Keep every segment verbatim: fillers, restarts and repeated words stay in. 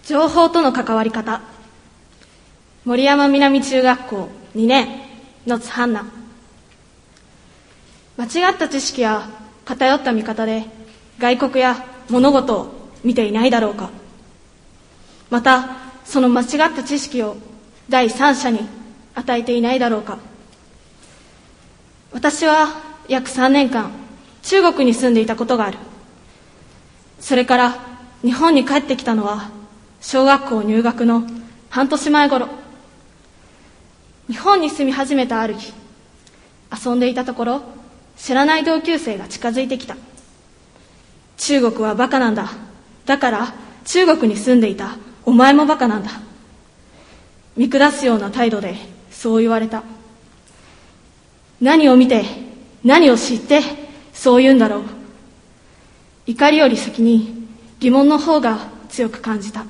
情報との関わり方。森山南中学校にねんのつはんな。間違った知識や偏った見方で外国や物事を見ていないだろうか。またその間違った知識を第三者に与えていないだろうか。私は約さんねんかん中国に住んでいたことがある。それから日本に帰ってきたのは小学校入学の半年前頃。日本に住み始めたある日、遊んでいたところ知らない同級生が近づいてきた。中国はバカなんだ。だから中国に住んでいたお前もバカなんだ。見下すような態度でそう言われた。何を見て何を知ってそう言うんだろう。怒りより先に疑問の方が強く感じた。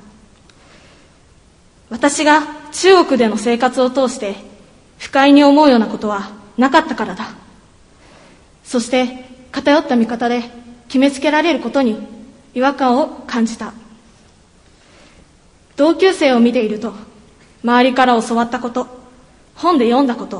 私が中国での生活を通して不快に思うようなことはなかったからだ。そして偏った見方で決めつけられることに違和感を感じた。同級生を見ていると周りから教わったこと、本で読んだこと、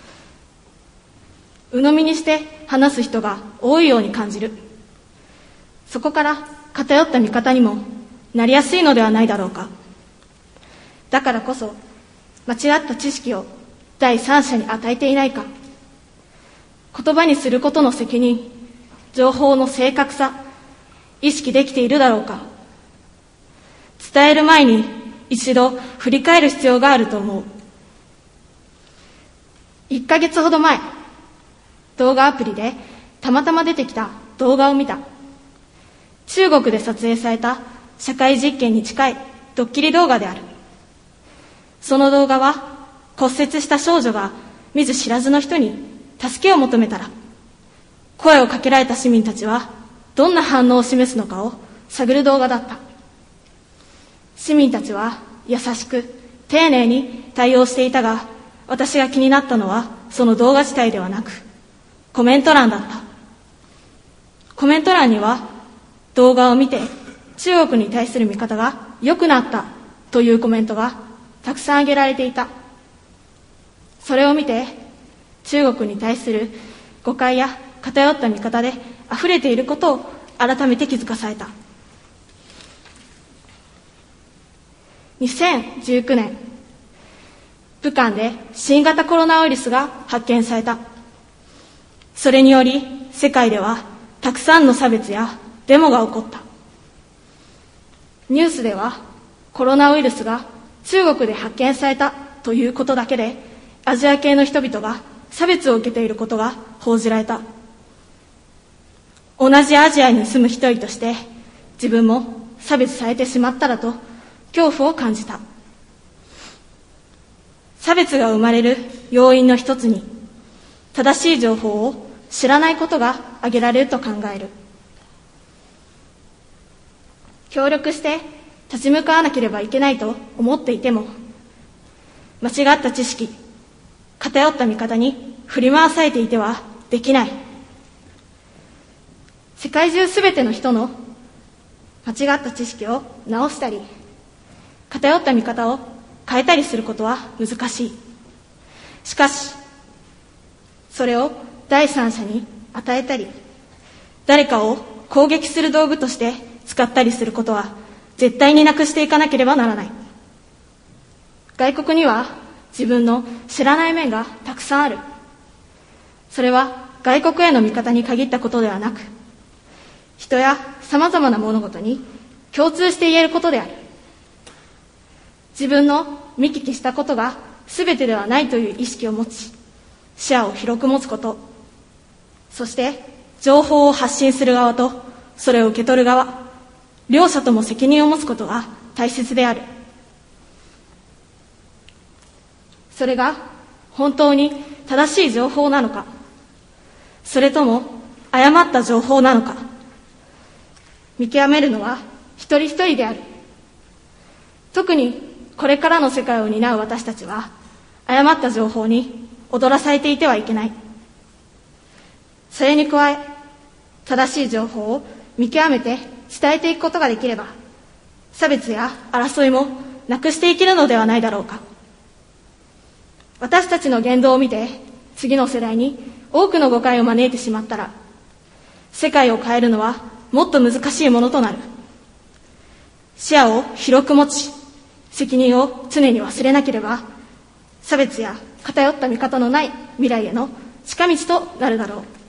鵜呑みにして話す人が多いように感じる。そこから偏った見方にもなりやすいのではないだろうか。だからこそ間違った知識を第三者に与えていないか。言葉にすることの責任、情報の正確さ、意識できているだろうか。伝える前に一度振り返る必要があると思う。いっかげつほど前、動画アプリでたまたま出てきた動画を見た。中国で撮影された社会実験に近いドッキリ動画である。その動画は骨折した少女が見ず知らずの人に助けを求めたら、声をかけられた市民たちはどんな反応を示すのかを探る動画だった。市民たちは優しく丁寧に対応していたが、私が気になったのはその動画自体ではなくコメント欄だった。コメント欄には動画を見て中国に対する見方が良くなったというコメントがたくさん挙げられていた。それを見て中国に対する誤解や偏った見方で溢れていることを改めて気づかされた。にせんじゅうきゅうねん、武漢で新型コロナウイルスが発見された。それにより世界ではたくさんの差別やデモが起こった。ニュースではコロナウイルスが中国で発見されたということだけでアジア系の人々が差別を受けていることが報じられた。同じアジアに住む一人として自分も差別されてしまったらと恐怖を感じた。差別が生まれる要因の一つに正しい情報を知らないことが挙げられると考える。協力して立ち向かわなければいけないと思っていても、間違った知識、偏った見方に振り回されていてはできない。世界中すべての人の間違った知識を直したり、偏った見方を変えたりすることは難しい。しかし、それを第三者に与えたり、誰かを攻撃する道具として使ったりすることは絶対になくしていかなければならない。外国には自分の知らない面がたくさんある。それは外国への見方に限ったことではなく、人やさまざまな物事に共通して言えることである。自分の見聞きしたことが全てではないという意識を持ち、視野を広く持つこと、そして情報を発信する側とそれを受け取る側、両者とも責任を持つことが大切である。それが本当に正しい情報なのか、それとも誤った情報なのか、見極めるのは一人一人である。特にこれからの世界を担う私たちは、誤った情報に踊らされていてはいけない。それに加え、正しい情報を見極めて伝えていくことができれば、 差別や争いもなくしていけるのではないだろうか。私たちの言動を見て次の世代に多くの誤解を招いてしまったら、世界を変えるのはもっと難しいものとなる。視野を広く持ち、責任を常に忘れなければ、差別や偏った見方のない未来への近道となるだろう。